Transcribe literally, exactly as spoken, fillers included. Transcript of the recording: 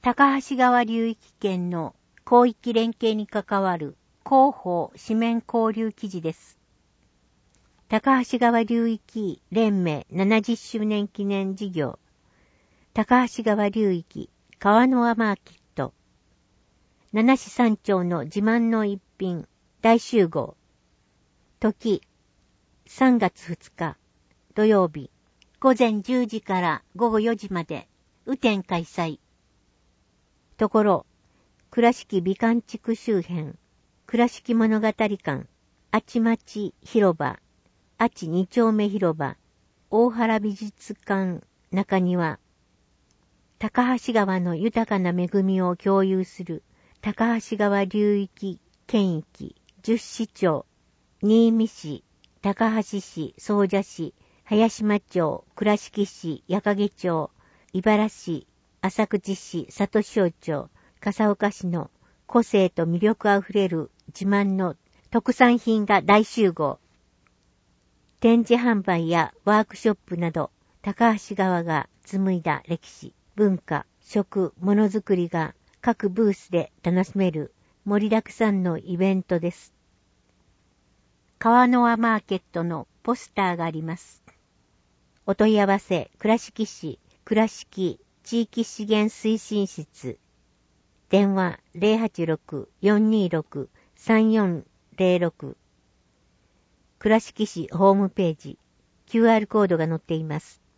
高橋川流域圏の広域連携に関わる広報紙面交流記事です。高橋川流域連盟ななじゅっしゅうねん記念事業、高橋川流域川の輪マーケット、七市三町の自慢の一品大集合、時さんがつふつか土曜日、午前じゅうじから午後よじまで雨天開催。ところ、倉敷美観地区周辺、倉敷物語館、あちまち広場、あち二丁目広場、大原美術館中庭、高橋川の豊かな恵みを共有する高橋川流域県域じゅっしちょう、新見市、高橋市、総社市、林間町、倉敷市、矢掛町、茨市、浅口市、里庄町、笠岡市の個性と魅力あふれる自慢の特産品が大集合。展示販売やワークショップなど、高橋川が紡いだ歴史、文化、食、ものづくりが各ブースで楽しめる盛りだくさんのイベントです。川の輪マーケットのポスターがあります。お問い合わせ、倉敷市、倉敷地域資源推進室。電話 ゼロはちろく よんにーろく さんよんゼロろく。倉敷市ホームページ、キューアール コードが載っています。